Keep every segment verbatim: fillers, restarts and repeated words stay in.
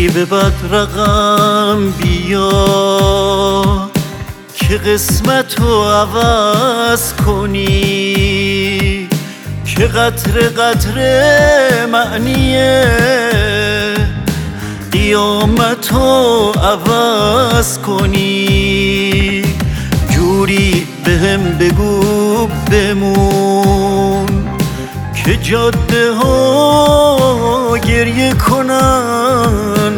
جوری به بد رقم بیا که قسمتو عوض کنی، که قطره قطره معنی قیامتو عوض کنی. جوری بهم بگو بمون که جاده ها گریه کنن،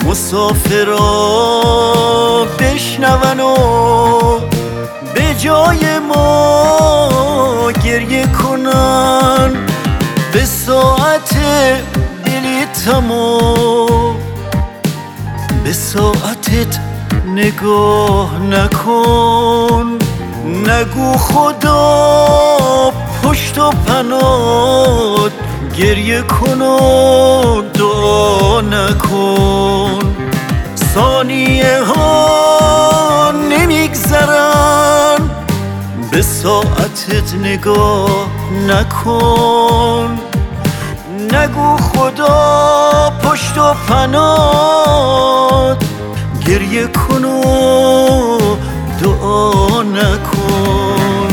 مسافرا بشنون و به جای ما گریه کنن. به ساعت بلیتمو به ساعتت نگاه نکن، نگو خدا پشت و پنات گریه کن و دعا نکن. ثانیه ها نمیگذرن، به ساعتت نگاه نکن، نگو خدا پشت و پنات گریه کن و دعا نکن.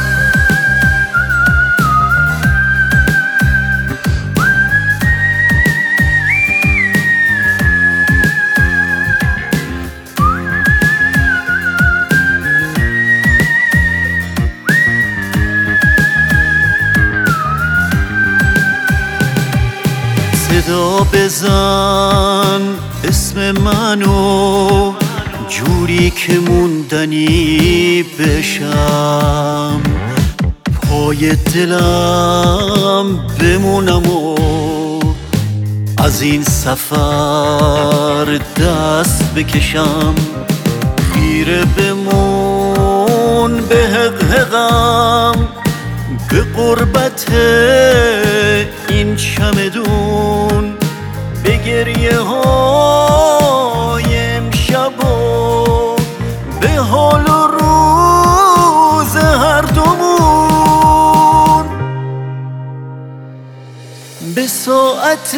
صدا بزن اسم منو جوری که موندنی بشم، پای دلم بمونم و از این سفر دست بکشم. خیره بمون به حقحقم، به قربت این چمدون، به گریه های امشب و به حال و روز هر دومون. به ساعت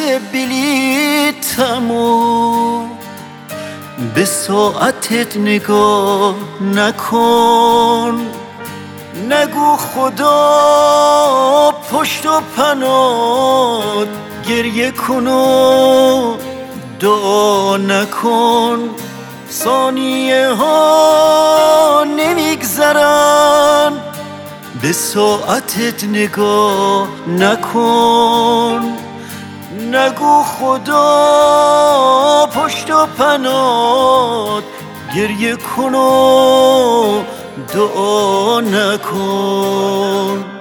بلیتمو به ساعتت نگاه نکن، نگو خدا پشت و پنات گریه کن و دعا نکن. ثانیه ها نمیگذرن، به ساعتت نگاه نکن، نگو خدا پشت و پنات گریه کن و دعا نکن.